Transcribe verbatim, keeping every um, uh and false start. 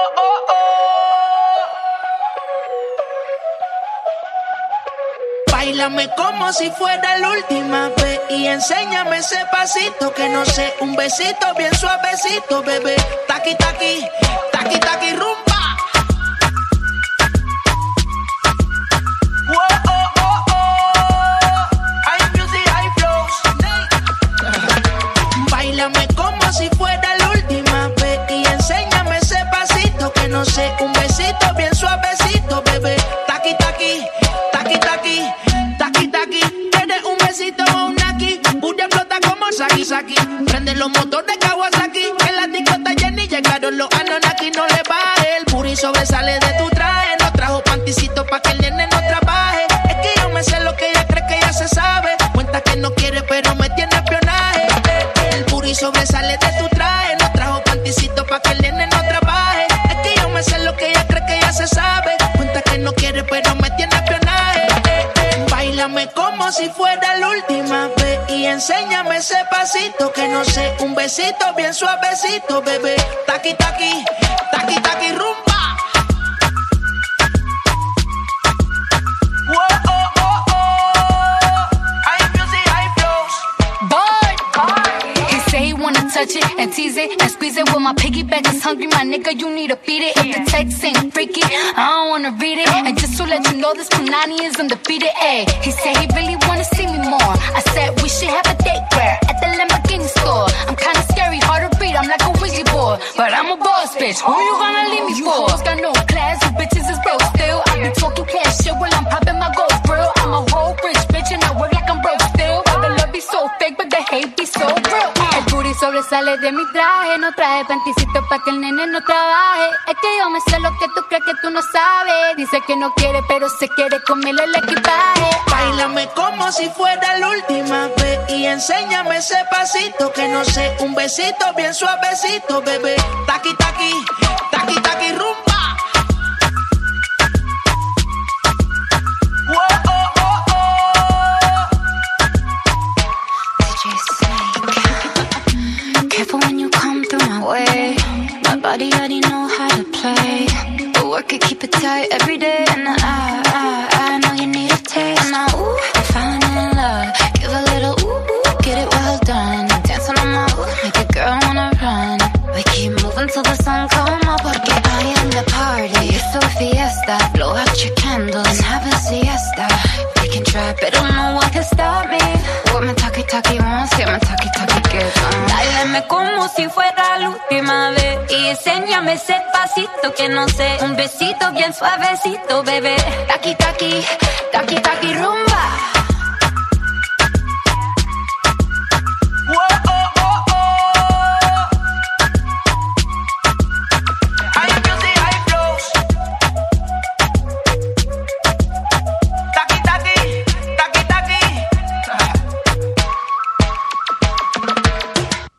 oh, oh. Báilame como si fuera la última vez y enséñame ese pasito que no sé, un besito bien suavecito, bebé. Taqui, taqui, taqui, taqui, rumba. Como si fuera la última vez y enséñame ese pasito que no sé, un besito bien suavecito, bebé. Taqui, taqui, taqui, taqui, taqui, taqui. ¿Quieres un besito o un aquí? Booty flota como Saki, Saki. Prende los motores Kawasaki. En la disco está llena y llegaron los Anunnaki. No le baje, el booty sobresale de tu traje. No trajo panticito pa' que el nene no trabaje. Es que yo me sé lo que ella cree que ya se sabe. Cuenta que no quiere pero me tiene espionaje. Y sobresale de tu traje. No trajo panticito pa' que el nene no trabaje. Es que yo me sé lo que ella cree que ya se sabe. Cuenta que no quiere pero me tiene espionaje. eh, eh. Báilame como si fuera la última vez y enséñame ese pasito que no sé, un besito bien suavecito, bebé. Taqui, taqui, taqui, taqui, rumba. Touch it and tease it and squeeze it. When my piggyback is hungry, my nigga, you need to feed it. If the text ain't freaky, I don't wanna read it. And just to let you know, this Punani is undefeated. Ayy, he said he really wanna see me more. I said we should have a date where at the Lamborghini store. I'm kinda scary, hard to read, I'm like a Ouija board, but I'm a boss bitch. Who you gonna leave me for? You hoes got no class, you bitches is broke still. I be talking cash shit while I'm popping my gold grill. I'm a whole rich bitch and I work like I'm broke still. But the love be so fake, but the hate be so real. El booty sobresale de mi traje. No traje panticito pa' que el nene no trabaje. Es que yo me sé lo que tú crees que tú no sabes. Dice que no quiere pero se quiere comerle el equipaje. Báilame como si fuera la última vez y enséñame ese pasito que no sé, un besito bien suavecito, bebé. Taqui, taqui, taqui, taqui, rumba. Careful when you come through my way. My body already know how to play. But work it, keep it tight every day. And I, I, I know you need a taste. And I, ooh, I'm falling in love. Give a little ooh, ooh, get it well done. Dancing on my ooh, make a girl wanna run. We keep moving till the sun come up. Porque I am the party. It's a fiesta. Blow out your candles and have a siesta. We can try, but don't know what can stop me. What my talkie talkie wants, get my talkie talkie gets on. Báilame como si fuera la última vez y enséñame ese pasito que no sé, un besito bien suavecito, bebé. Taqui, taqui,